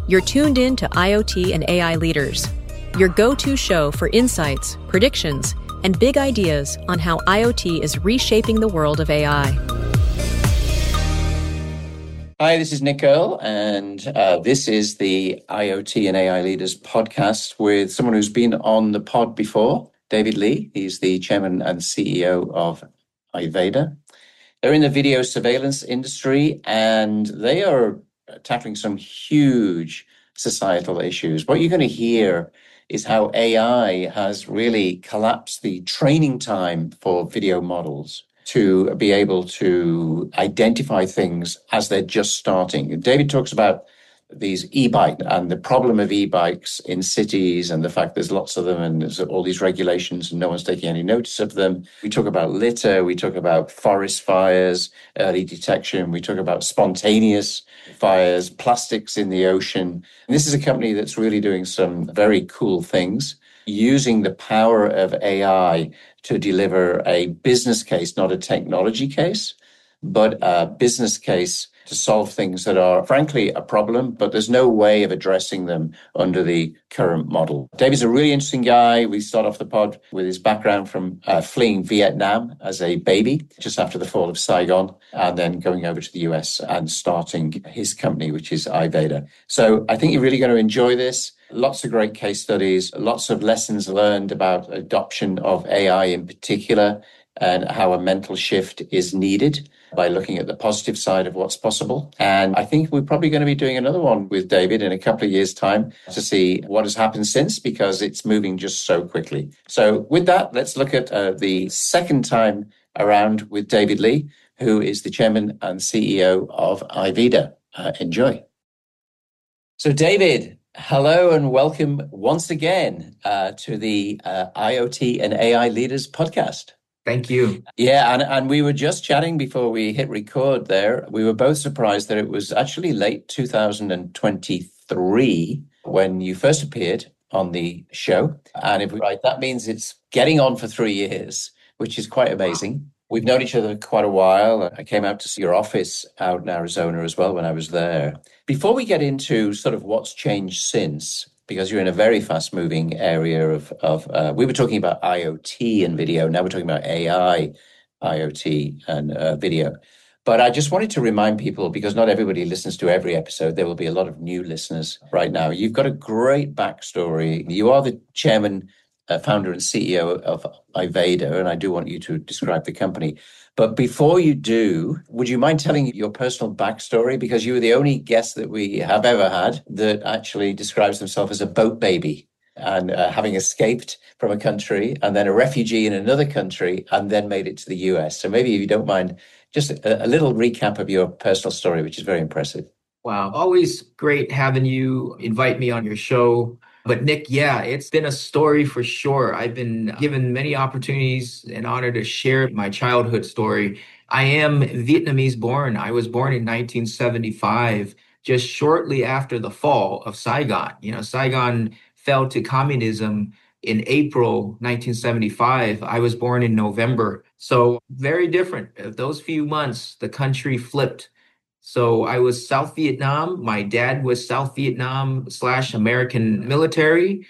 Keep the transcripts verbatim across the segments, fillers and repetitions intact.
You're tuned in to IoT and A I Leaders, your go-to show for insights, predictions, and big ideas on how IoT is reshaping the world of A I. Hi, this is Nick Earl, and uh, this is the IoT and A I Leaders podcast with someone who's been on the pod before, David Lee. He's the chairman and C E O of Iveda. They're in the video surveillance industry, and they are tackling some huge societal issues. What you're going to hear is how A I has really collapsed the training time for video models to be able to identify things as they're just starting. David talks about these e-bikes and the problem of e-bikes in cities and the fact there's lots of them and there's all these regulations and no one's taking any notice of them. We talk about litter, we talk about forest fires, early detection, we talk about spontaneous fires, plastics in the ocean. And this is a company that's really doing some very cool things, using the power of A I to deliver a business case, not a technology case, but a business case to solve things that are, frankly, a problem, but there's no way of addressing them under the current model. David's a really interesting guy. We start off the pod with his background from uh, fleeing Vietnam as a baby, just after the fall of Saigon, and then going over to the U S and starting his company, which is Iveda. So I think you're really going to enjoy this. Lots of great case studies, lots of lessons learned about adoption of A I in particular, and how a mental shift is needed by looking at the positive side of what's possible. And I think we're probably going to be doing another one with David in a couple of years' time to see what has happened since, because it's moving just so quickly. So with that, let's look at uh, the second time around with David Lee, who is the chairman and C E O of Iveda. Uh, enjoy. So David, hello and welcome once again uh, to the uh, IoT and A I Leaders podcast. Thank you. Yeah, and, and we were just chatting before we hit record there. We were both surprised that it was actually late two thousand twenty-three when you first appeared on the show. And if we're right, that means it's getting on for three years, which is quite amazing. We've known each other quite a while. I came out to see your office out in Arizona as well when I was there. Before we get into sort of what's changed since, because you're in a very fast-moving area of, of uh, we were talking about IoT and video. Now we're talking about A I, IoT and uh, video. But I just wanted to remind people, because not everybody listens to every episode, there will be a lot of new listeners right now. You've got a great backstory. You are the chairman, uh, founder and C E O of Iveda, and I do want you to describe the company. But before you do, would you mind telling your personal backstory? Because you were the only guest that we have ever had that actually describes himself as a boat baby and uh, having escaped from a country and then a refugee in another country and then made it to the U S. So maybe if you don't mind, just a, a little recap of your personal story, which is very impressive. Wow. Always great having you invite me on your show. But Nick, yeah, it's been a story for sure. I've been given many opportunities and honor to share my childhood story. I am Vietnamese born. I was born in nineteen seventy-five, just shortly after the fall of Saigon. You know, Saigon fell to communism in April nineteen seventy-five. I was born in November. So very different. Those few months, the country flipped. So I was South Vietnam. My dad was South Vietnam slash American military.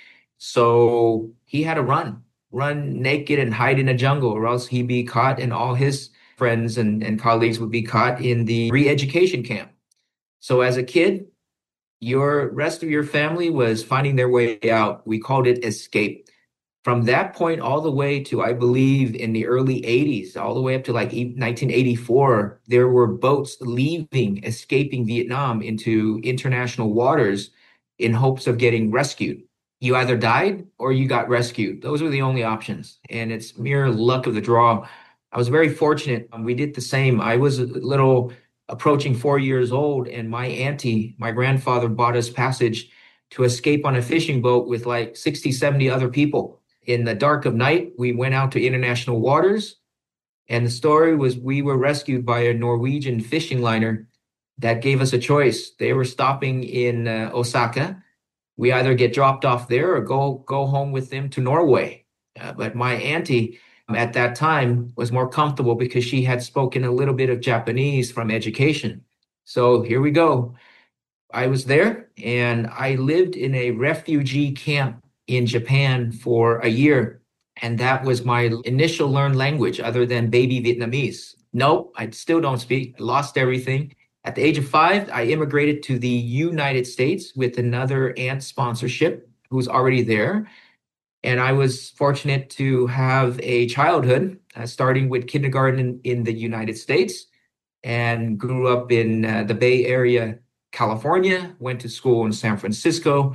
So he had to run, run naked and hide in a jungle, or else he'd be caught and all his friends and, and colleagues would be caught in the re-education camp. So as a kid, your rest of your family was finding their way out. We called it escape. From that point all the way to, I believe, in the early eighties, all the way up to like nineteen eighty-four, there were boats leaving, escaping Vietnam into international waters in hopes of getting rescued. You either died or you got rescued. Those were the only options. And it's mere luck of the draw. I was very fortunate. We did the same. I was a little approaching four years old, and my auntie, my grandfather, bought us passage to escape on a fishing boat with like sixty, seventy other people. In the dark of night, we went out to international waters, and the story was we were rescued by a Norwegian fishing liner that gave us a choice. They were stopping in uh, Osaka. We either get dropped off there or go go home with them to Norway. Uh, but my auntie at that time was more comfortable because she had spoken a little bit of Japanese from education. So here we go. I was there and I lived in a refugee camp in Japan for a year. And that was my initial learned language other than baby Vietnamese. Nope, I still don't speak. I lost everything. At the age of five, I immigrated to the United States with another aunt sponsorship who was already there. And I was fortunate to have a childhood, uh, starting with kindergarten in, in the United States and grew up in uh, the Bay Area, California, went to school in San Francisco,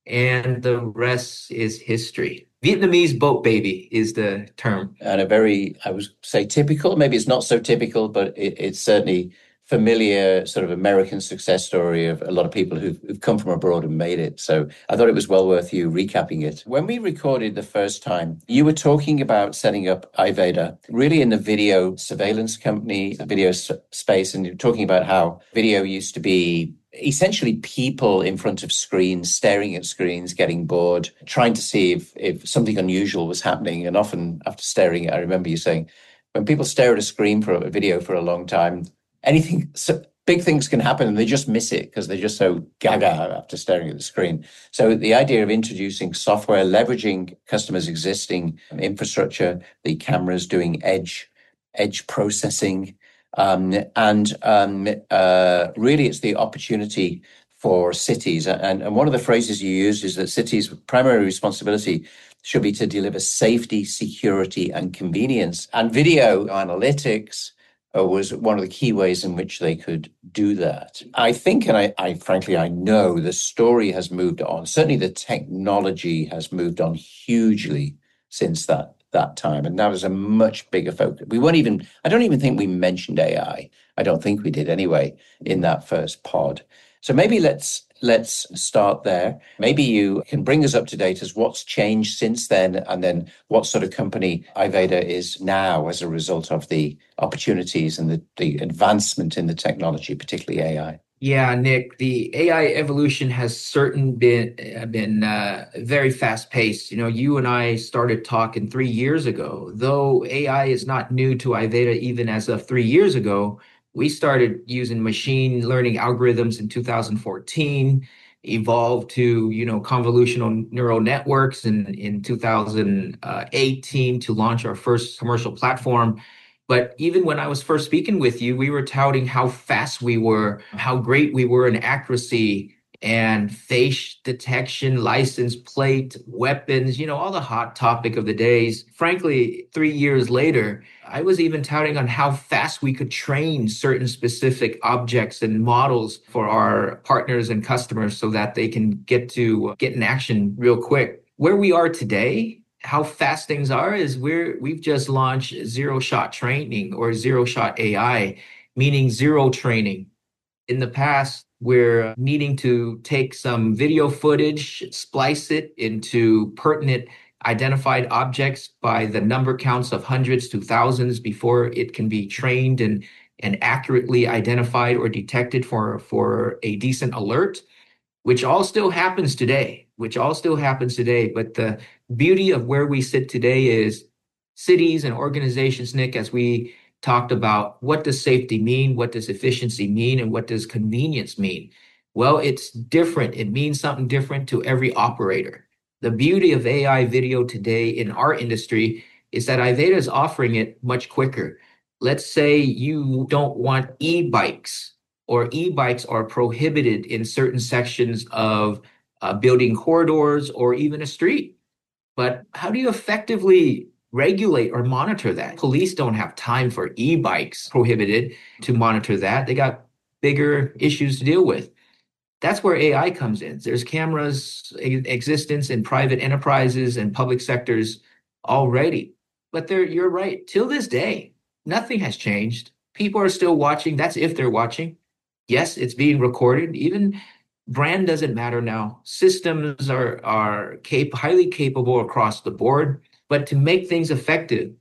and the rest is history. Vietnamese boat baby is the term. And a very, I would say, typical, maybe it's not so typical, but it, it's certainly familiar sort of American success story of a lot of people who've, who've come from abroad and made it. So I thought it was well worth you recapping it. When we recorded the first time, you were talking about setting up iVeda, really in the video surveillance company, the video s- space, and you're talking about how video used to be essentially people in front of screens, staring at screens, getting bored, trying to see if, if something unusual was happening. And often after staring, I remember you saying, when people stare at a screen for a video for a long time, anything, so big things can happen and they just miss it because they're just so gaga after staring at the screen. So the idea of introducing software, leveraging customers' existing infrastructure, the cameras doing edge, edge processing, um, and um, uh, really it's the opportunity for cities. And, and one of the phrases you used is that cities' primary responsibility should be to deliver safety, security, and convenience. And video analytics Uh, was one of the key ways in which they could do that. I think, and I, I frankly, I know the story has moved on. Certainly the technology has moved on hugely since that, that time. And now there's a much bigger focus. We weren't even, I don't even think we mentioned A I. I don't think we did anyway in that first pod. So maybe let's let's start there. Maybe you can bring us up to date as what's changed since then, and then what sort of company iVeda is now as a result of the opportunities and the, the advancement in the technology, particularly A I. Yeah, Nick, the A I evolution has certain been been uh, very fast paced. You know, you and I started talking three years ago. Though A I is not new to iVeda even as of three years ago, we started using machine learning algorithms in two thousand fourteen, evolved to, you know, convolutional neural networks in, in two thousand eighteen to launch our first commercial platform. But even when I was first speaking with you, we were touting how fast we were, how great we were in accuracy and face detection, license plate, weapons, you know, all the hot topic of the days. Frankly, three years later, I was even touting on how fast we could train certain specific objects and models for our partners and customers so that they can get to get in action real quick. Where we are today, how fast things are is we're we've just launched zero shot training or zero shot A I, meaning zero training. In the past, we're needing to take some video footage, splice it into pertinent identified objects by the number counts of hundreds to thousands before it can be trained and, and accurately identified or detected for, for a decent alert, which all still happens today, which all still happens today. But the beauty of where we sit today is cities and organizations, Nick, as we talked about what does safety mean, what does efficiency mean, and what does convenience mean? Well, it's different. It means something different to every operator. The beauty of A I video today in our industry is that iVeda is offering it much quicker. Let's say you don't want e-bikes, or e-bikes are prohibited in certain sections of uh, building corridors or even a street. But how do you effectively regulate or monitor that? Police don't have time for e-bikes prohibited to monitor that. They got bigger issues to deal with. That's where A I comes in. There's cameras in existence in private enterprises and public sectors already. But there, you're right. Till this day, nothing has changed. People are still watching. That's if they're watching. Yes, it's being recorded. Even brand doesn't matter now. Systems are, are cap- highly capable across the board. But to make things effective,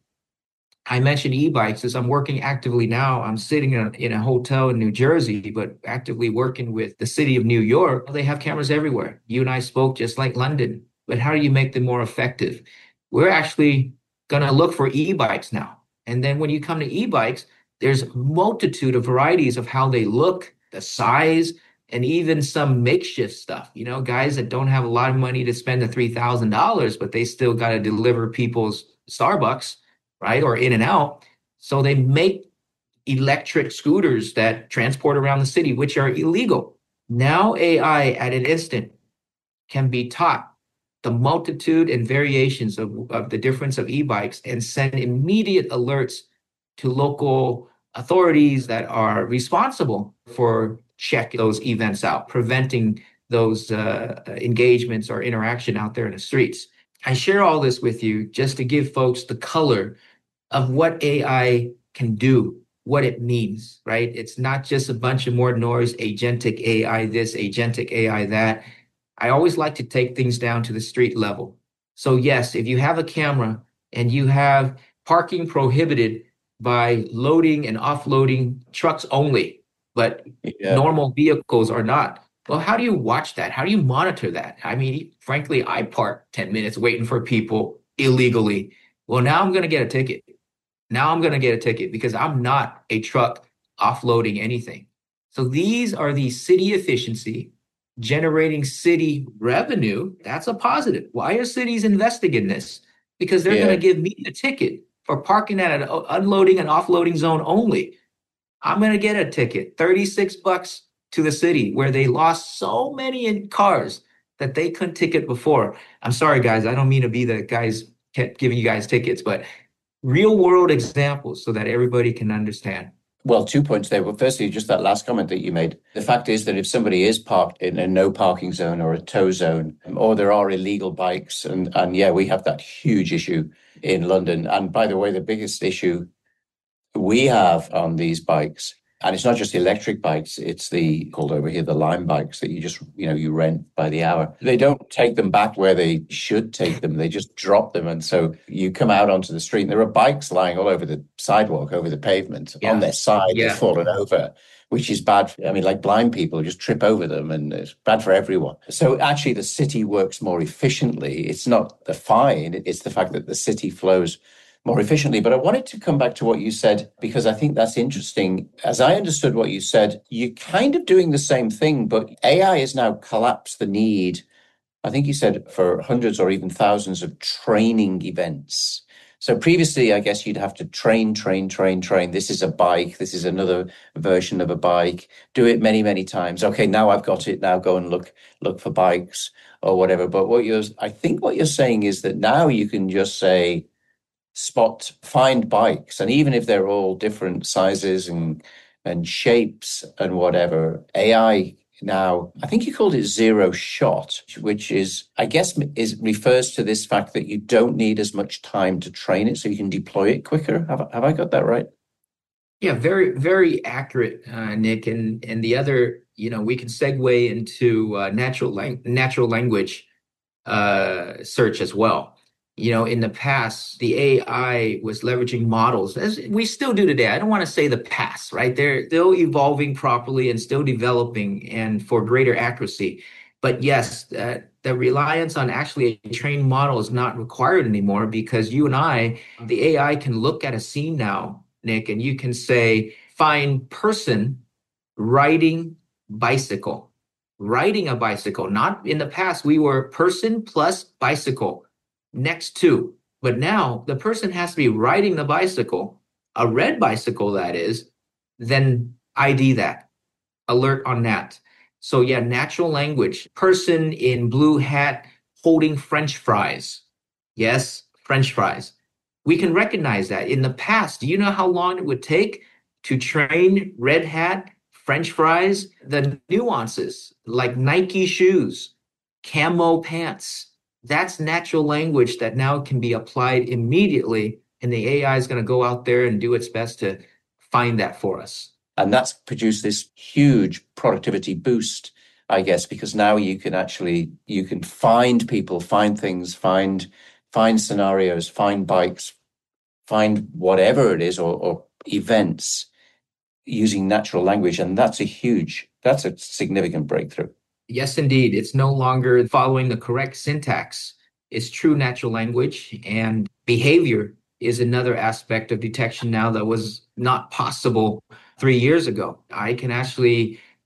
I mentioned e-bikes as I'm working actively now. I'm sitting in a, in a hotel in New Jersey, but actively working with the city of New York. They have cameras everywhere. You and I spoke just like London. But how do you make them more effective? We're actually going to look for e-bikes now. And then when you come to e-bikes, there's a multitude of varieties of how they look, the size, and even some makeshift stuff, you know, guys that don't have a lot of money to spend the three thousand dollars, but they still got to deliver people's Starbucks, right? Or In-N-Out. So they make electric scooters that transport around the city, which are illegal. Now A I at an instant can be taught the multitude and variations of, of the difference of e-bikes and send immediate alerts to local authorities that are responsible for check those events out, preventing those uh, engagements or interaction out there in the streets. I share all this with you just to give folks the color of what A I can do, what it means, right? It's not just a bunch of more noise, agentic A I this, agentic A I that. I always like to take things down to the street level. So yes, if you have a camera and you have parking prohibited by loading and offloading trucks only, but yeah. normal vehicles are not. Well, how do you watch that? How do you monitor that? I mean, frankly, I park ten minutes waiting for people illegally. Well, now I'm going to get a ticket. Now I'm going to get a ticket because I'm not a truck offloading anything. So these are the city efficiency, generating city revenue. That's a positive. Why are cities investing in this? Because they're yeah. going to give me a ticket for parking at an unloading and offloading zone only. I'm going to get a ticket, thirty-six bucks to the city where they lost so many in cars that they couldn't ticket before. I'm sorry, guys. I don't mean to be the guys kept giving you guys tickets, but real world examples so that everybody can understand. Well, two points there. Well, firstly, just that last comment that you made. The fact is that if somebody is parked in a no parking zone or a tow zone, or there are illegal bikes, and, and yeah, we have that huge issue in London. And by the way, the biggest issue we have on these bikes, and it's not just electric bikes, it's the, called over here, the Lime bikes that you just, you know, you rent by the hour. They don't take them back where they should take them. They just drop them. And so you come out onto the street and there are bikes lying all over the sidewalk, over the pavement, yeah. on their side, yeah. they've fallen over, which is bad. I mean, like blind people just trip over them and it's bad for everyone. So actually the city works more efficiently. It's not the fine, it's the fact that the city flows more efficiently. But I wanted to come back to what you said, because I think that's interesting. As I understood what you said, you're kind of doing the same thing, but A I has now collapsed the need, I think you said, for hundreds or even thousands of training events. So previously, I guess you'd have to train, train, train, train. This is a bike. This is another version of a bike. Do it many, many times. Okay, now I've got it. Now go and look, look for bikes or whatever. But what you're, I think what you're saying is that now you can just say, spot, find bikes. And even if they're all different sizes and and shapes and whatever, A I now, I think you called it zero shot, which is, I guess, is refers to this fact that you don't need as much time to train it, so you can deploy it quicker. Have, have I got that right? Yeah, very, very accurate, uh, Nick. And and the other, you know, we can segue into uh, natural lang- natural language uh, search as well. You know, in the past, the A I was leveraging models, as we still do today. I don't want to say the past, right? They're still evolving properly and still developing and for greater accuracy. But yes, uh, the reliance on actually a trained model is not required anymore, because you and I, the A I can look at a scene now, Nick, and you can say, find person riding bicycle, riding a bicycle. Not in the past, we were person plus bicycle. Next to, but now the person has to be riding the bicycle, a red bicycle that is, then I D that, alert on that. So yeah, natural language, person in blue hat holding French fries. Yes, French fries. We can recognize that. In the past, do you know how long it would take to train red hat, French fries? The nuances like Nike shoes, camo pants. That's natural language that now can be applied immediately, and the A I is going to go out there and do its best to find that for us. And that's produced this huge productivity boost, I guess, because now you can actually, you can find people, find things, find find scenarios, find bikes, find whatever it is, or, or events using natural language. And that's a huge, that's a significant breakthrough. Yes, indeed. It's no longer following the correct syntax. It's true natural language, and behavior is another aspect of detection now that was not possible three years ago. I can actually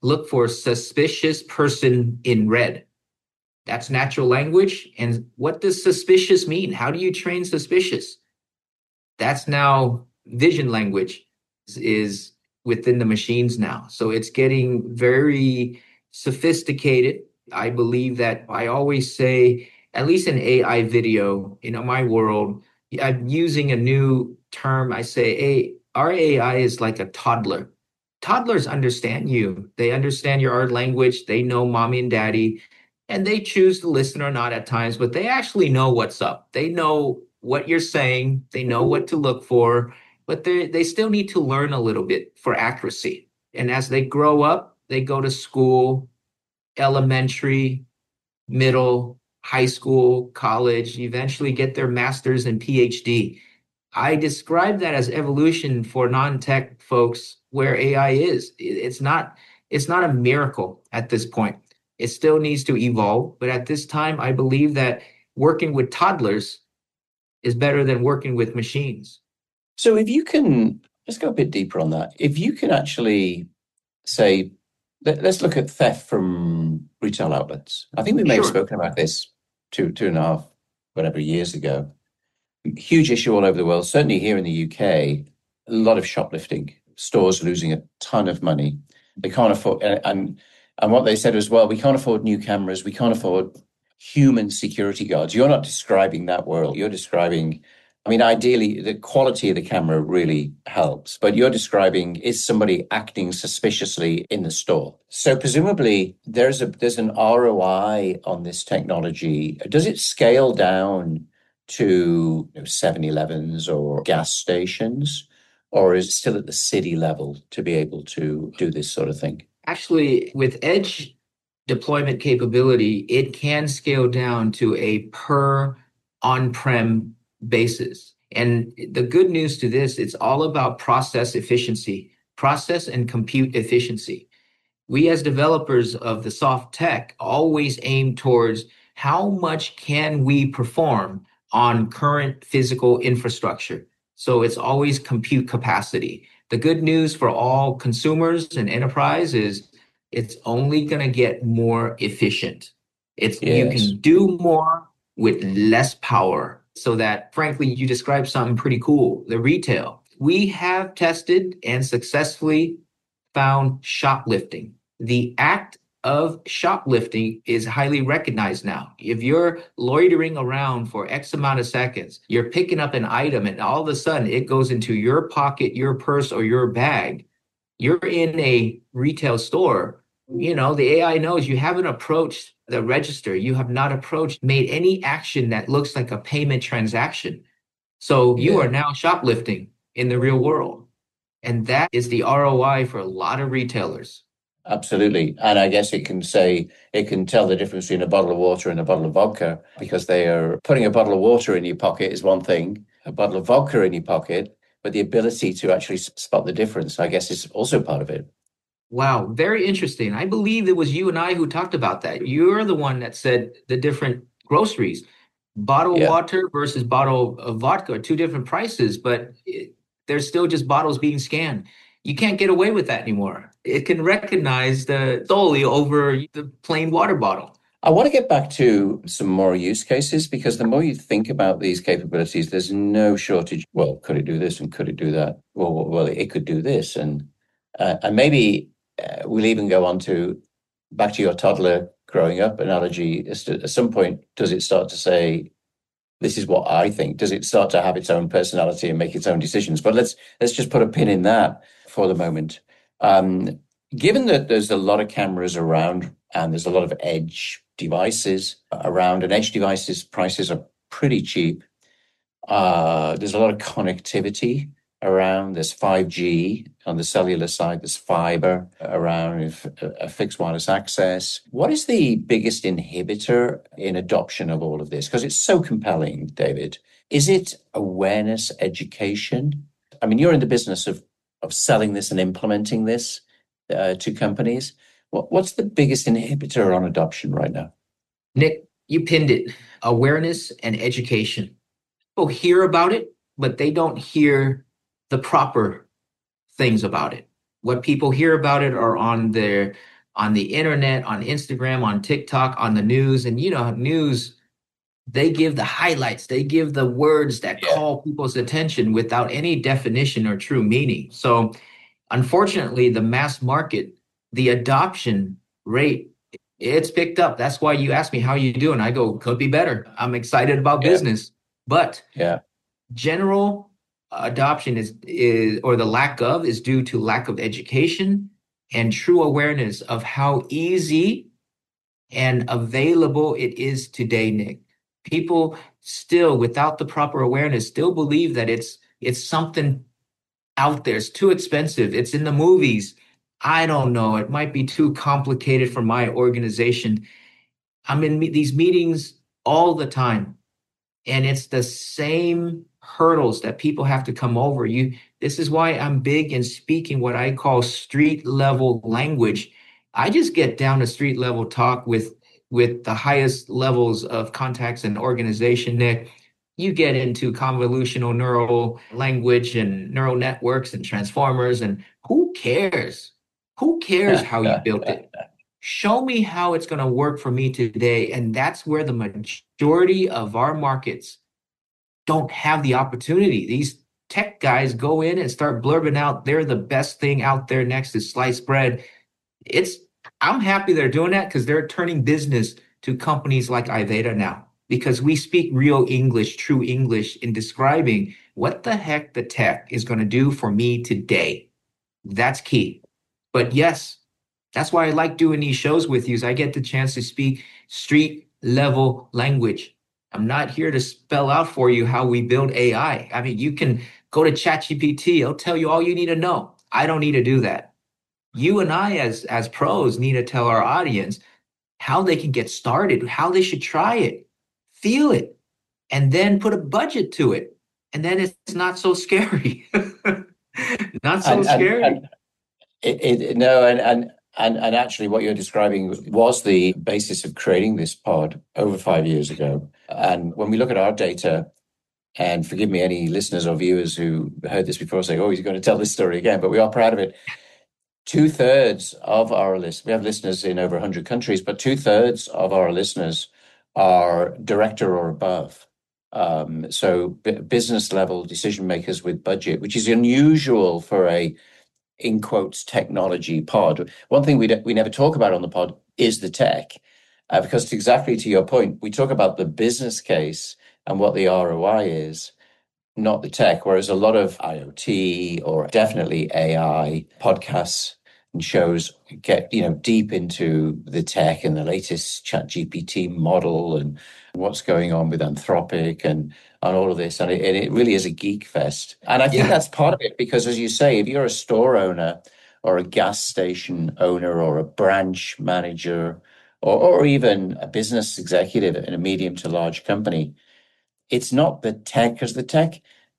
look for suspicious person in red. That's natural language. And what does suspicious mean? How do you train suspicious? That's now vision language is within the machines now. So it's getting very sophisticated. I believe that I always say, at least in A I video, in my world, I'm using a new term. I say, hey, our A I is like a toddler. Toddlers understand you. They understand your art language. They know mommy and daddy, and they choose to listen or not at times, but they actually know what's up. They know what you're saying. They know what to look for, but they they still need to learn a little bit for accuracy. And as they grow up, they go to school, elementary, middle, high school, college, eventually get their master's and P H D. I describe that as evolution for non-tech folks where A I is. It's not, it's not a miracle at this point. It still needs to evolve. But at this time, I believe that working with toddlers is better than working with machines. So if you can, let's go a bit deeper on that. If you can actually say, let, let's look at theft from retail outlets. I think we may Sure. have spoken about this two, two and a half, whatever, years ago. Huge issue all over the world, certainly here in the U K, a lot of shoplifting, stores losing a ton of money. They can't afford, and and what they said as well, we can't afford new cameras, we can't afford human security guards. You're not describing that world. You're describing, I mean, ideally, the quality of the camera really helps, but you're describing, is somebody acting suspiciously in the store? So presumably there's a there's an R O I on this technology. Does it scale down to you know, seven elevens or gas stations, or is it still at the city level to be able to do this sort of thing? Actually, with edge deployment capability, it can scale down to a per on-prem basis. And the good news to this, it's all about process efficiency, process and compute efficiency. We as developers of the soft tech always aim towards how much can we perform on current physical infrastructure. So it's always compute capacity. The good news for all consumers and enterprise is it's only going to get more efficient. It's Yes. You can do more with less power. So that, frankly, you described something pretty cool, the retail. We have tested and successfully found shoplifting. The act of shoplifting is highly recognized now. If you're loitering around for X amount of seconds, you're picking up an item and all of a sudden it goes into your pocket, your purse, or your bag. You're in a retail store. You know, the A I knows you haven't approached the register. You have not approached, made any action that looks like a payment transaction. So you Yeah. are now shoplifting in the real world. And that is the R O I for a lot of retailers. Absolutely. And I guess it can say, it can tell the difference between a bottle of water and a bottle of vodka, because they are putting a bottle of water in your pocket is one thing, a bottle of vodka in your pocket, but the ability to actually spot the difference, I guess, is also part of it. Wow, very interesting. I believe it was you and I who talked about that. You're the one that said the different groceries, bottled Yeah. water versus bottle of vodka are two different prices, but it, there's still just bottles being scanned. You can't get away with that anymore. It can recognize the solely over the plain water bottle. I want to get back to some more use cases, because the more you think about these capabilities, there's no shortage. Well, could it do this and could it do that? Well, well, it could do this. And uh, and maybe uh, we'll even go on to back to your toddler growing up analogy. As to, at some point, does it start to say, this is what I think? Does it start to have its own personality and make its own decisions? But let's let's just put a pin in that for the moment. Um, given that there's a lot of cameras around and there's a lot of edge devices around, and edge devices prices are pretty cheap. Uh, there's a lot of connectivity around. There's five G on the cellular side. There's fiber around, a fixed wireless access. What is the biggest inhibitor in adoption of all of this? Because it's so compelling, David. Is it awareness, education? I mean, you're in the business of, of selling this and implementing this uh, to companies. What, what's the biggest inhibitor on adoption right now? Nick, you pinned it. Awareness and education. People hear about it, but they don't hear the proper things about it. What people hear about it are on their on the internet, on Instagram, on TikTok, on the news. And you know, news, they give the highlights, they give the words that Yeah. call people's attention without any definition or true meaning. So unfortunately, the mass market, the adoption rate, it's picked up. That's why you ask me how you doing. I go, could be better. I'm excited about Yeah. business. But Yeah. general adoption is, is, or the lack of, is due to lack of education and true awareness of how easy and available it is today, Nick. People still, without the proper awareness, still believe that it's it's something out there. It's too expensive. It's in the movies. I don't know. It might be too complicated for my organization. I'm in me- these meetings all the time, and it's the same hurdles that people have to come over. You. This is why I'm big in speaking what I call street level language. I just get down to street level talk with with the highest levels of contacts and organization, Nick. You get into convolutional neural language and neural networks and transformers, and who cares? Who cares how you built it? Show me how it's going to work for me today. And that's where the majority of our markets don't have the opportunity. These tech guys go in and start blurbing out they're the best thing out there next to sliced bread. It's I'm happy they're doing that because they're turning business to companies like Iveda now, because we speak real English, true English in describing what the heck the tech is going to do for me today. That's key. But yes, that's why I like doing these shows with you, is I get the chance to speak street level language. I'm not here to spell out for you how we build A I. I mean, you can go to ChatGPT. It'll tell you all you need to know. I don't need to do that. You and I, as as pros, need to tell our audience how they can get started, how they should try it, feel it, and then put a budget to it. And then it's not so scary. Not so And, and, scary. and it, it, no, and, and and and actually, what you're describing was the basis of creating this pod over five years ago. And when we look at our data, and forgive me, any listeners or viewers who heard this before say, "Oh, he's going to tell this story again," but we are proud of it. Two thirds of our list, we have listeners in over one hundred countries, but two thirds of our listeners are director or above. Um, so b- business level decision makers with budget, which is unusual for a, in quotes, technology pod. One thing we d- we never talk about on the pod is the tech, uh, because exactly to your point, we talk about the business case and what the R O I is, not the tech, whereas a lot of IoT or definitely A I podcasts and shows get, you know, deep into the tech and the latest ChatGPT model and what's going on with Anthropic and, and all of this. And it, and it really is a geek fest. And I think Yeah. that's part of it, because as you say, if you're a store owner or a gas station owner or a branch manager or, or even a business executive in a medium to large company, it's not the tech as the tech.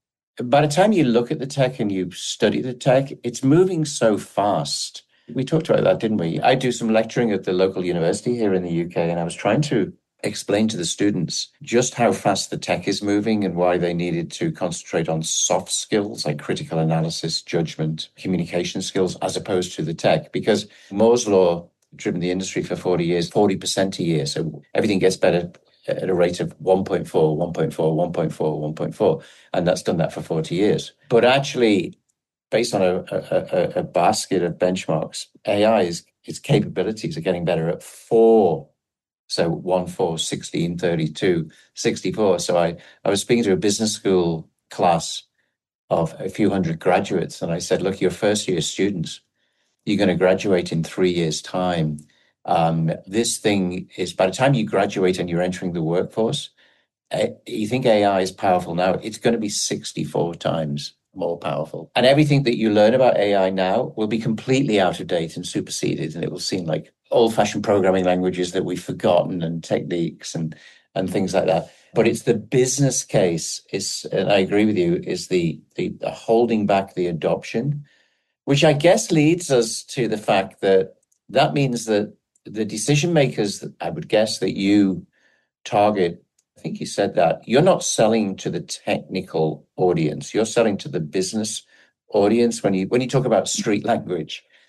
By the time you look at the tech and you study the tech, it's moving so fast. We talked about that, didn't we? I do some lecturing at the local university here in the U K, and I was trying to explain to the students just how fast the tech is moving and why they needed to concentrate on soft skills like critical analysis, judgment, communication skills, as opposed to the tech. Because Moore's Law driven the industry for forty years, forty percent a year. So everything gets better at a rate of one point four, one point four, one point four, one point four. And that's done that for forty years. But actually, based on a, a, a basket of benchmarks, A I's its capabilities are getting better at four. So one, four, sixteen, thirty-two, sixty-four. So I, I was speaking to a business school class of a few hundred graduates. And I said, look, you're first year students. You're going to graduate in three years' time. Um, this thing is, by the time you graduate and you're entering the workforce, uh, you think A I is powerful now, it's going to be sixty-four times more powerful. And everything that you learn about A I now will be completely out of date and superseded. And it will seem like old-fashioned programming languages that we've forgotten and techniques and, and things like that. But it's the business case, is, and I agree with you, is the, the, the holding back the adoption, which I guess leads us to the fact that that means that the decision makers that I would guess that you target, I think you said that, you're not selling to the technical audience, you're selling to the business audience when you when you talk about street language.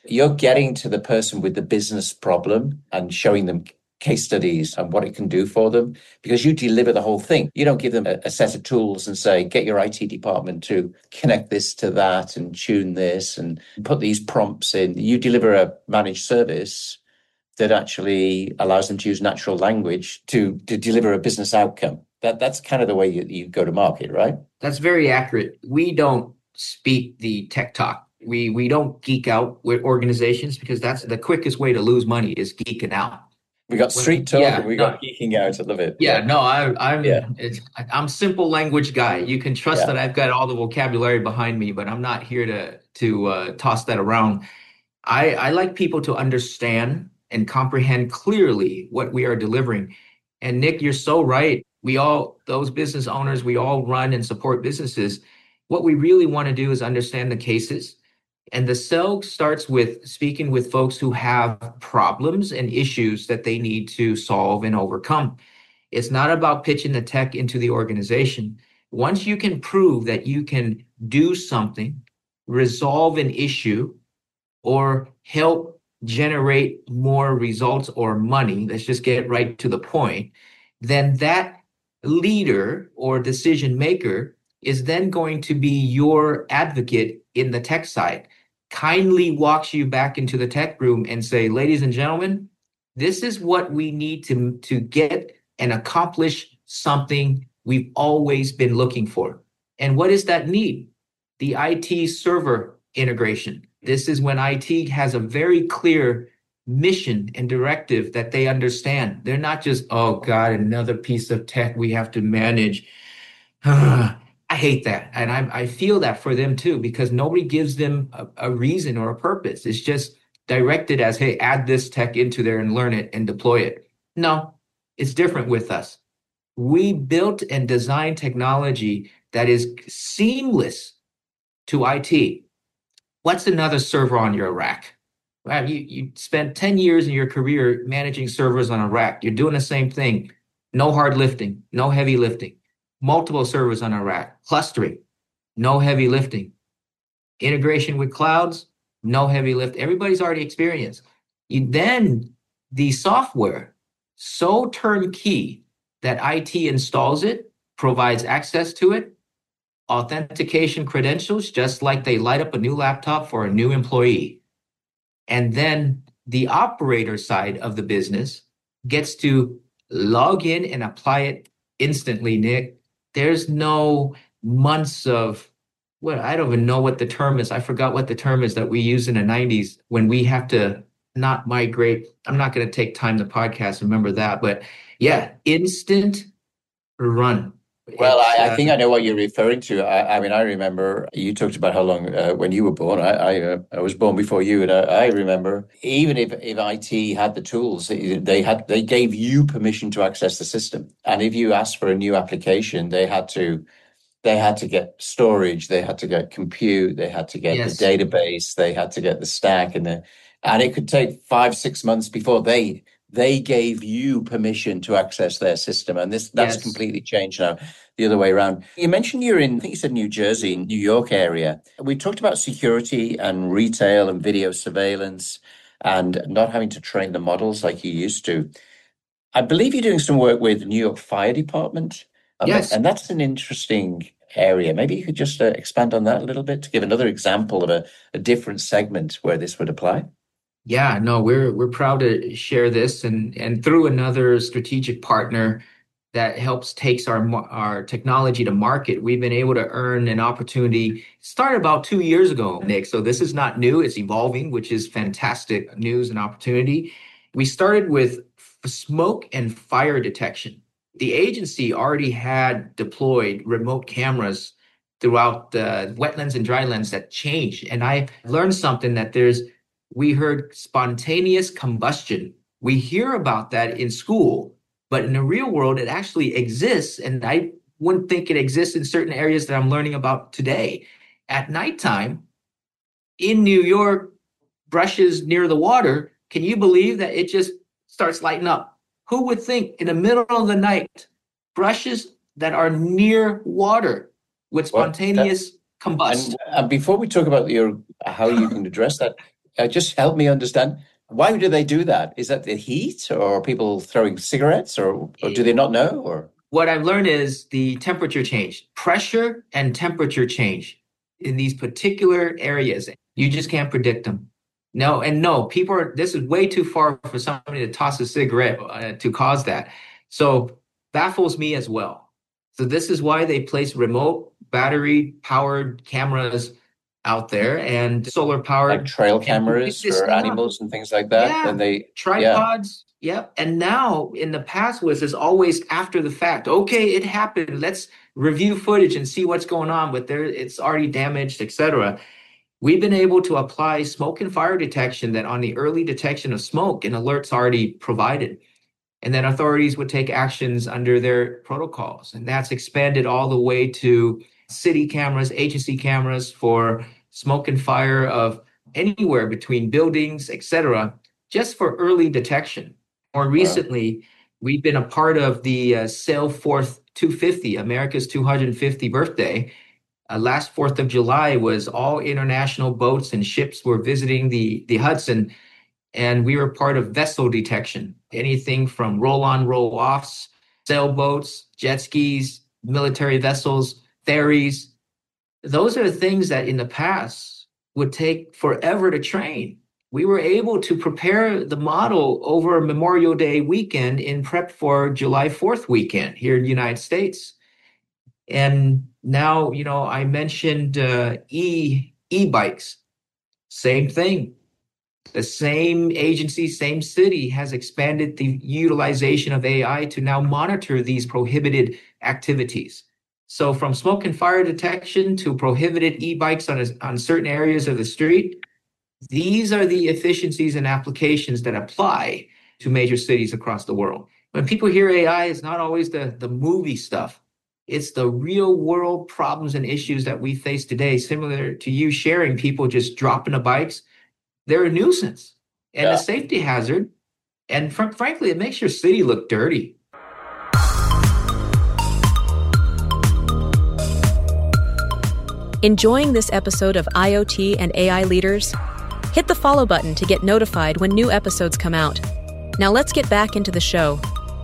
you're getting to the person with the business problem and showing them case studies and what it can do for them, because you deliver the whole thing. You don't give them a, a set of tools and say, get your I T department to connect this to that and tune this and put these prompts in. You deliver a managed service that actually allows them to use natural language to, to deliver a business outcome. That That's kind of the way you, you go to market, right? That's very accurate. We don't speak the tech talk. We we don't geek out with organizations, because that's the quickest way to lose money, is geeking out. We got street talk yeah, and we no, got geeking out. I love it. Yeah, yeah. no, I, I'm yeah. it's, I'm simple language guy. You can trust yeah. that I've got all the vocabulary behind me, but I'm not here to to uh, toss that around. I, I like people to understand and comprehend clearly what we are delivering. And Nick, you're so right. We all, those business owners, we all run and support businesses. What we really want to do is understand the cases. And the sell starts with speaking with folks who have problems and issues that they need to solve and overcome. It's not about pitching the tech into the organization. Once you can prove that you can do something, resolve an issue, or help generate more results or money, let's just get right to the point, then that leader or decision maker is then going to be your advocate in the tech side. Kindly walks you back into the tech room and say, ladies and gentlemen, this is what we need to, to get and accomplish something we've always been looking for. And what is that need? The I T server integration. This is when I T has a very clear mission and directive that they understand. They're not just, oh God, another piece of tech we have to manage. I hate that. And I, I feel that for them too, because nobody gives them a, a reason or a purpose. It's just directed as, hey, add this tech into there and learn it and deploy it. No, it's different with us. We built and designed technology that is seamless to I T. What's another server on your rack? Right? You, you spent ten years in your career managing servers on a rack. You're doing the same thing. No hard lifting, no heavy lifting. Multiple servers on a rack. Clustering, no heavy lifting. Integration with clouds, no heavy lift. Everybody's already experienced. You, then the software, so turnkey that I T installs it, provides access to it, authentication credentials, just like they light up a new laptop for a new employee. And then the operator side of the business gets to log in and apply it instantly, Nick. There's no months of, well, I don't even know what the term is. I forgot what the term is that we used in the nineties when we have to not migrate. I'm not going to take time to podcast, remember that. But yeah, instant run. Well, I, I think I know what you're referring to. I, I mean, I remember you talked about how long uh, when you were born. I I, uh, I was born before you, and I, I remember even if, if I T had the tools, they had they gave you permission to access the system. And if you asked for a new application, they had to they had to get storage, they had to get compute, they had to get yes. the database, they had to get the stack, and the and it could take five six months before they. They gave you permission to access their system. And this that's yes. completely changed now, the other way around. You mentioned you're in, I think you said New Jersey, New York area. We talked about security and retail and video surveillance and not having to train the models like you used to. I believe you're doing some work with New York Fire Department. And yes. That, and that's an interesting area. Maybe you could just uh, expand on that a little bit to give another example of a, a different segment where this would apply. Yeah, no, we're we're proud to share this, and and through another strategic partner that helps takes our our technology to market, we've been able to earn an opportunity. Started about two years ago, Nick. So this is not new; it's evolving, which is fantastic news and opportunity. We started with smoke and fire detection. The agency already had deployed remote cameras throughout the wetlands and drylands that changed, and I learned something that there's. We heard spontaneous combustion. We hear about that in school, but in the real world, it actually exists. And I wouldn't think it exists in certain areas that I'm learning about today. At nighttime, in New York, brushes near the water, can you believe that it just starts lighting up? Who would think in the middle of the night, brushes that are near water with spontaneous well, combust? And, and before we talk about your how you can address that, Uh, just help me understand. Why do they do that? Is that the heat, or people throwing cigarettes, or, or do they not know? Or What I've learned is the temperature change, pressure and temperature change in these particular areas. You just can't predict them. No, and no, people are, this is way too far for somebody to toss a cigarette uh, to cause that. So baffles me as well. So this is why they place remote battery powered cameras out there and solar powered. like trail cameras for animals and things like that? Yeah, And they, tripods. Yep. And now in the past was as always after the fact. Okay, it happened. Let's review footage and see what's going on, but there it's already damaged, et cetera. We've been able to apply smoke and fire detection that on the early detection of smoke, and alerts already provided. And then authorities would take actions under their protocols. And that's expanded all the way to city cameras, agency cameras for smoke and fire of anywhere between buildings, et cetera, just for early detection. More recently, wow. we've been a part of the uh, Sail Forth two fifty, America's two hundred fiftieth birthday. Uh, last fourth of July was all international boats and ships were visiting the, the Hudson, and we were part of vessel detection. Anything from roll-on, roll-offs, sailboats, jet skis, military vessels, ferries. Those are things that in the past would take forever to train. We were able to prepare the model over Memorial Day weekend in prep for July fourth weekend here in the United States. And now, you know, I mentioned uh, e e-bikes, same thing. The same agency, same city has expanded the utilization of A I to now monitor these prohibited activities. So from smoke and fire detection to prohibited e-bikes on, a, on certain areas of the street, these are the efficiencies and applications that apply to major cities across the world. When people hear A I, it's not always the, the movie stuff. It's the real world problems and issues that we face today, similar to you sharing people just dropping the bikes. They're a nuisance and yeah. a safety hazard. And fr- frankly, it makes your city look dirty. Enjoying this episode of IoT and A I Leaders? Hit the follow button to get notified when new episodes come out. Now let's get back into the show.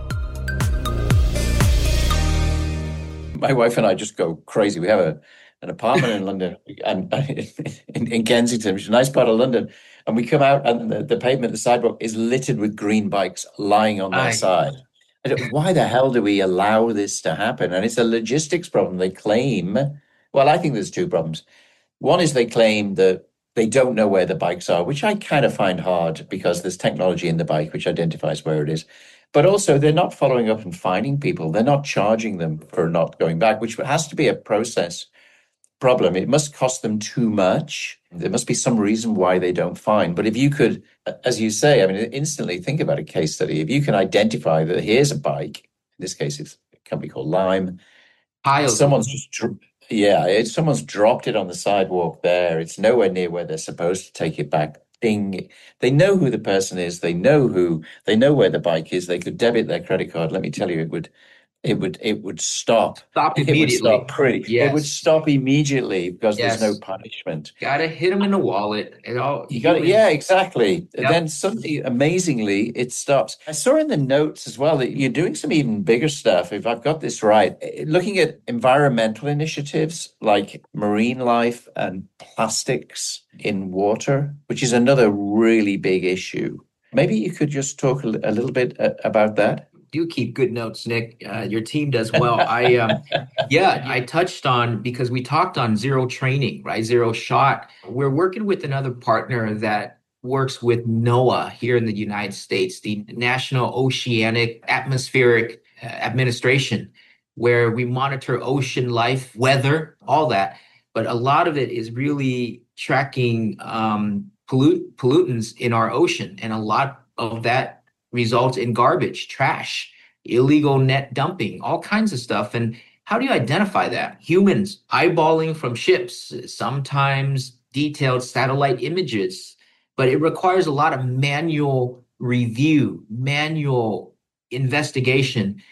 My wife and I just go crazy. We have a an apartment in London and in, in Kensington, which is a nice part of London. And we come out and the, the pavement, the sidewalk is littered with green bikes lying on their Aye. side. I don't, why the hell do we allow this to happen? And it's a logistics problem. They claim, well, I think there's two problems. One is they claim that they don't know where the bikes are, which I kind of find hard because there's technology in the bike which identifies where it is. But also they're not following up and finding people. They're not charging them for not going back, which has to be a process problem. It must cost them too much. There must be some reason why they don't find. But if you could, as you say, I mean, instantly think about a case study. If you can identify that here's a bike, in this case, it's a company called Lime. Piles. Someone's just, yeah, it, someone's dropped it on the sidewalk there. It's nowhere near where they're supposed to take it back. Ding. They know who the person is. They know who, they know where the bike is. They could debit their credit card. Let me tell you, it would, It would it would stop. Stop immediately. It would stop pretty. Yes. It would stop immediately because yes. there's no punishment. Got to hit them in the wallet. It all. You got it. Yeah, exactly. Yep. Then suddenly, amazingly, it stops. I saw in the notes as well that you're doing some even bigger stuff. If I've got this right, looking at environmental initiatives like marine life and plastics in water, which is another really big issue. Maybe you could just talk a little bit about that. Do keep good notes, Nick. Uh, your team does well. I, um, yeah, I touched on, because we talked on zero training, right? Zero shot. We're working with another partner that works with NOAA here in the United States, the National Oceanic Atmospheric Administration, where we monitor ocean life, weather, all that. But a lot of it is really tracking um, pollut- pollutants in our ocean. And a lot of that results in garbage, trash, illegal net dumping, all kinds of stuff. And how do you identify that? Humans eyeballing from ships, sometimes detailed satellite images, but it requires a lot of manual review, manual investigation.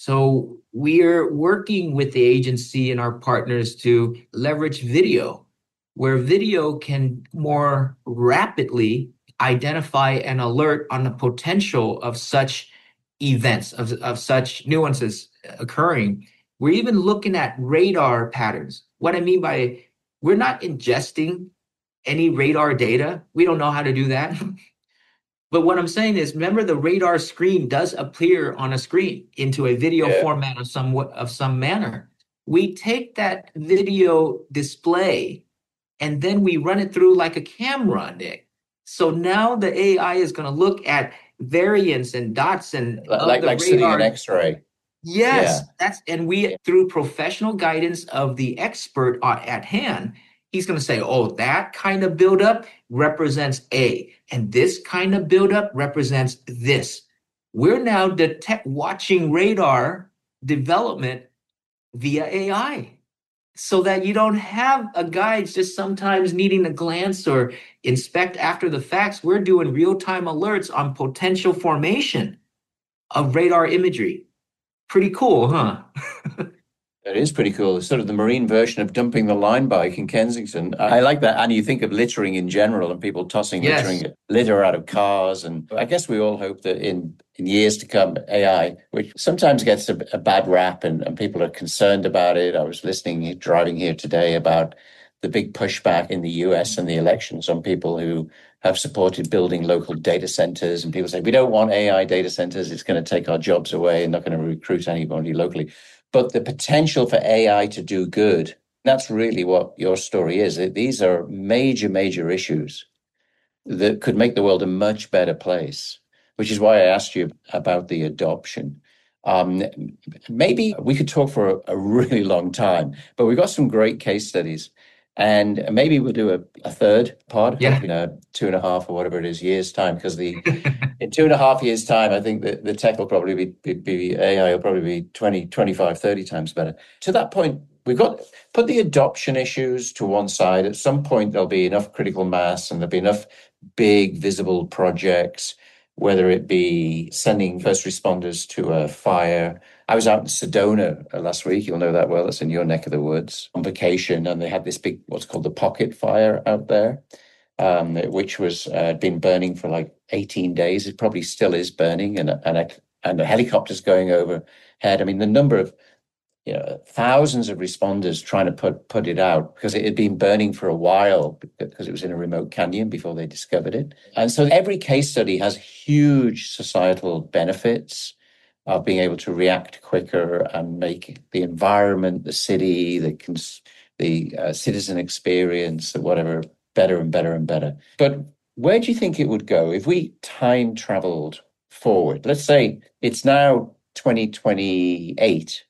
So we're working with the agency and our partners to leverage video where video can more rapidly identify and alert on the potential of such events, of, of such nuances occurring. We're even looking at radar patterns. What I mean by we're not ingesting any radar data. We don't know how to do that. But what I'm saying is, remember, the radar screen does appear on a screen into a video Yeah. format of some of some manner. We take that video display and then we run it through like a camera, Nick. So now the A I is going to look at variants and dots and of Like the like seeing radar. an X-ray. Yes, Yeah. that's and we through professional guidance of the expert on, at hand, he's going to say, "Oh, that kind of buildup represents A, and this kind of buildup represents this." We're now detect watching radar development via A I, so that you don't have a guide just sometimes needing to glance or inspect after the facts. We're doing real-time alerts on potential formation of radar imagery. Pretty cool, huh? It is pretty cool. It's sort of the marine version of dumping the line bike in Kensington. I like that. And you think of littering in general and people tossing Yes. littering litter out of cars. And I guess we all hope that in, in years to come, A I, which sometimes gets a, a bad rap and, and people are concerned about it. I was listening, driving here today about the big pushback in the U S and the elections on people who have supported building local data centers. And people say, we don't want A I data centers. It's going to take our jobs away and not going to recruit anybody locally. But the potential for A I to do good, that's really what your story is. These are major, major issues that could make the world a much better place, which is why I asked you about the adoption. Um, maybe we could talk for a, a really long time, but we've got some great case studies. And maybe we'll do a, a third pod, Yeah. you know, two and a half or whatever it is years time, because the in two and a half years time, I think that the tech will probably be, be, be A I will probably be twenty, twenty-five, thirty times better. To that point, we've got put the adoption issues to one side. At some point, there'll be enough critical mass and there'll be enough big visible projects, whether it be sending first responders to a fire. I was out in Sedona last week. You'll know that well. It's in your neck of the woods on vacation. And they had this big, what's called the pocket fire out there, um, which was uh, been burning for like eighteen days. It probably still is burning. And, and, a, and the helicopters going overhead. I mean, the number of, you know, thousands of responders trying to put, put it out because it had been burning for a while because it was in a remote canyon before they discovered it. And so every case study has huge societal benefits of being able to react quicker and make the environment, the city, the cons- the uh, citizen experience, or whatever, better and better and better. But where do you think it would go if we time traveled forward? Let's say it's now twenty twenty-eight.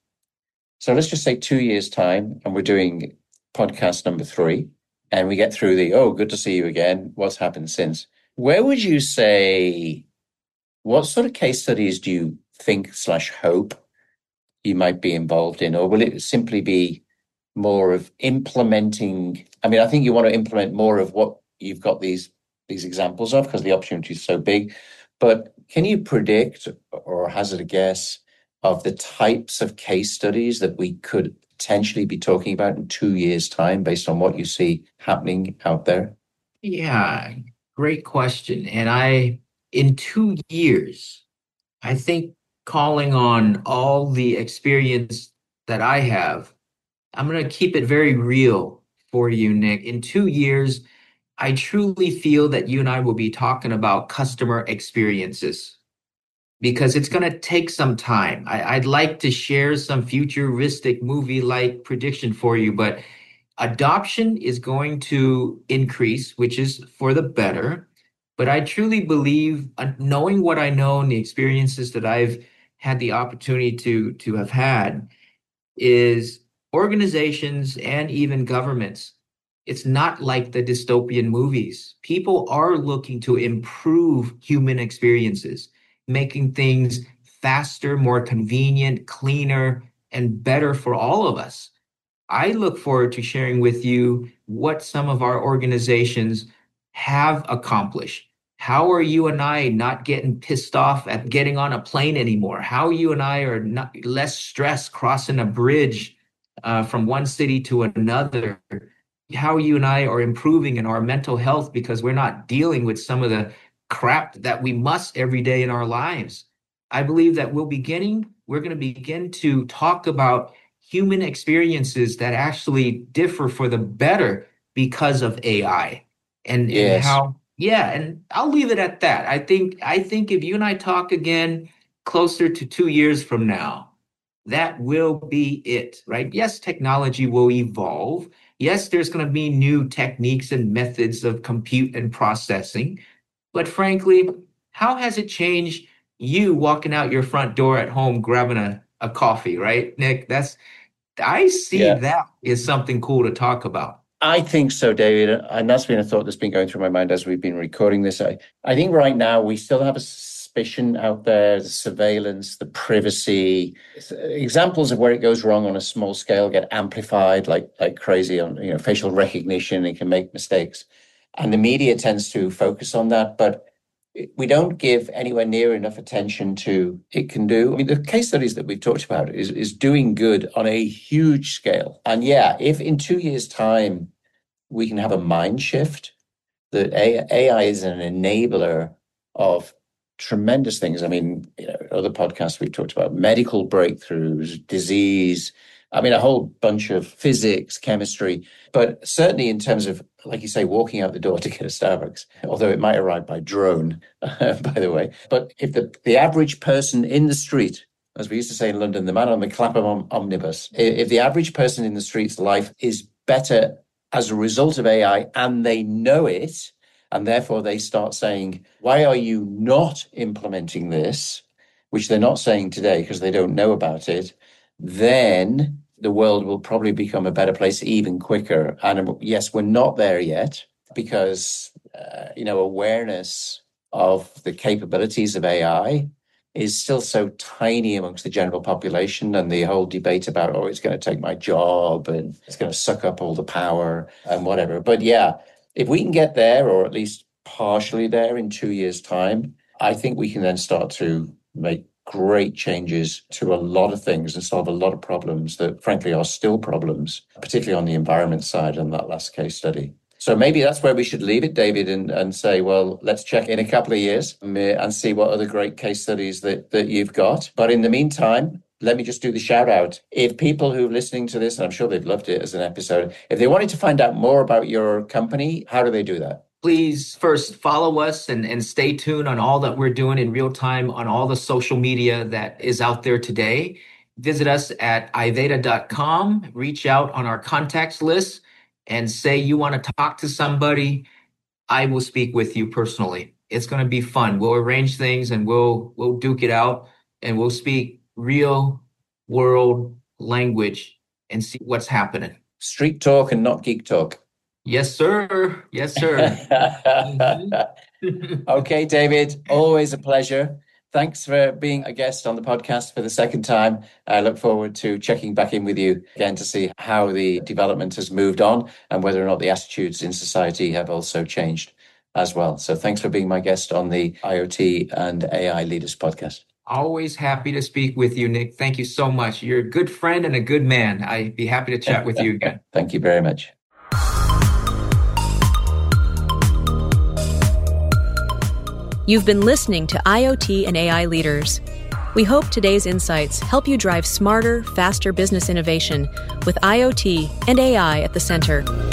So let's just say two years' time, and we're doing podcast number three, and we get through the, oh, good to see you again. What's happened since? Where would you say, what sort of case studies do you think slash hope you might be involved in? Or will it simply be more of implementing? I mean, I think you want to implement more of what you've got these, these examples of because the opportunity is so big. But can you predict or hazard a guess of the types of case studies that we could potentially be talking about in two years' time based on what you see happening out there? Yeah, great question. And I, in two years, I think calling on all the experience that I have, I'm going to keep it very real for you, Nick. In two years, I truly feel that you and I will be talking about customer experiences because it's going to take some time. I, I'd like to share some futuristic movie-like prediction for you, but adoption is going to increase, which is for the better. But I truly believe, uh, knowing what I know and the experiences that I've had the opportunity to, to have had, is organizations and even governments, it's not like the dystopian movies. People are looking to improve human experiences, making things faster, more convenient, cleaner, and better for all of us. I look forward to sharing with you what some of our organizations have accomplished. How are you and I not getting pissed off at getting on a plane anymore? How you and I are not less stressed crossing a bridge uh, from one city to another. how you and I are improving in our mental health because we're not dealing with some of the crap that we must every day in our lives. I believe that we'll beginning, we're going to begin to talk about human experiences that actually differ for the better because of A I and, and Yes. how, yeah, and I'll leave it at that. I think, I think if you and I talk again closer to two years from now, that will be it, right? Yes, technology will evolve. Yes, there's going to be new techniques and methods of compute and processing. But frankly, how has it changed you walking out your front door at home, grabbing a, a coffee, right, Nick? That's, I see Yeah. that is something cool to talk about. I think so, David. And that's been a thought that's been going through my mind as we've been recording this. I, I think right now we still have a suspicion out there, the surveillance, the privacy, examples of where it goes wrong on a small scale get amplified like like crazy on, you know, facial recognition. It can make mistakes. And the media tends to focus on that, but we don't give anywhere near enough attention to it can do. I mean, the case studies that we've talked about is, is doing good on a huge scale. And yeah, if in two years' time we can have a mind shift that A I is an enabler of tremendous things. I mean, you know, other podcasts we've talked about medical breakthroughs, disease, I mean, a whole bunch of physics, chemistry, but certainly in terms of, like you say, walking out the door to get a Starbucks, although it might arrive by drone, by the way. But if the, the average person in the street, as we used to say in London, the man on the Clapham om- omnibus, if the average person in the street's life is better as a result of A I and they know it, and therefore they start saying, why are you not implementing this, which they're not saying today because they don't know about it, then the world will probably become a better place even quicker. And yes, we're not there yet because, uh, you know, awareness of the capabilities of A I is still so tiny amongst the general population, and the whole debate about, oh, it's going to take my job and it's going to suck up all the power and whatever. But yeah, if we can get there, or at least partially there in two years' time, I think we can then start to make great changes to a lot of things and solve a lot of problems that frankly are still problems, particularly on the environment side in that last case study. So maybe that's where we should leave it, David, and, and say, well, let's check in a couple of years and see what other great case studies that, that you've got. But in the meantime, let me just do the shout out. If people who are listening to this, and I'm sure they've loved it as an episode, if they wanted to find out more about your company, how do they do that? Please first follow us and, and stay tuned on all that we're doing in real time on all the social media that is out there today. Visit us at iveda dot com, reach out on our contacts list and say you want to talk to somebody. I will speak with you personally. It's going to be fun. We'll arrange things and we'll we'll duke it out and we'll speak real world language and see what's happening. Street talk and not geek talk. Yes, sir. Yes, sir. mm-hmm. Okay, David, always a pleasure. Thanks for being a guest on the podcast for the second time. I look forward to checking back in with you again to see how the development has moved on and whether or not the attitudes in society have also changed as well. So thanks for being my guest on the IoT and A I Leaders podcast. Always happy to speak with you, Nick. Thank you so much. You're a good friend and a good man. I'd be happy to chat with you again. Thank you very much. You've been listening to IoT and A I Leaders. We hope today's insights help you drive smarter, faster business innovation with IoT and A I at the center.